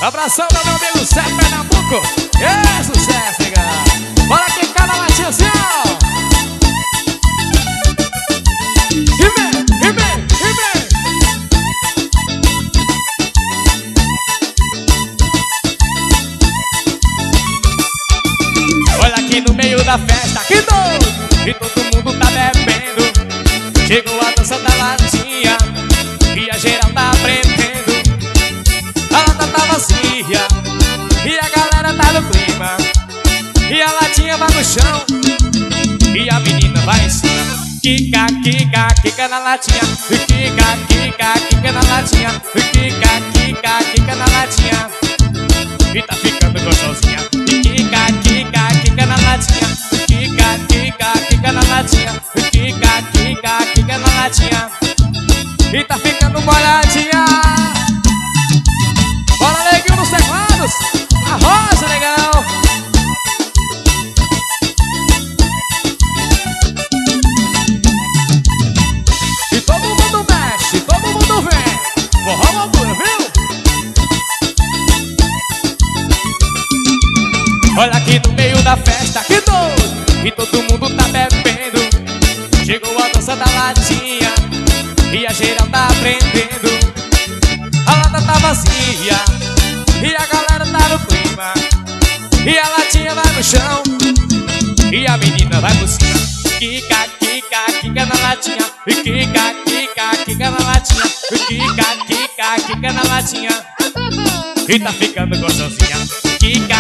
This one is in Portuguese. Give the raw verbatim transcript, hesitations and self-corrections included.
Abração pra meu amigo Zé Pernambuco. É sucesso, negão. Bora quicar na latinha assim, ó. E vem, e vem, e vem. Olha aqui no meio da festa, que doido. E todo mundo tá bebendo. Chegou a dança da latinha e a geral tá aprendendo. A lata tá vazia e a galera tá no clima. E a latinha vai no chão e a menina vai em cima. Quica, quica, quica na latinha. Quica, quica, quica na latinha. Quica, quica, quica na latinha. E tá ficando gostosinha. Quica, quica, quica na latinha. Quica, quica, quica na latinha. Quica, quica, quica na latinha. E tá ficando molhadinha. Bora, neguinho nos teclados. A rosa, legal. E todo mundo mexe, todo mundo vem. Forró loucura, viu? Olha aqui no meio da festa, que doido. E todo mundo tá bebendo. Chegou a dança da latinha e a geral tá aprendendo. A lata tá vazia e a galera tá no clima. E a latinha vai no chão e a menina vai por cima. Quica, quica, quica na latinha. Quica, quica, quica na latinha. Quica, quica, quica na latinha. E tá ficando gostosinha. Quica,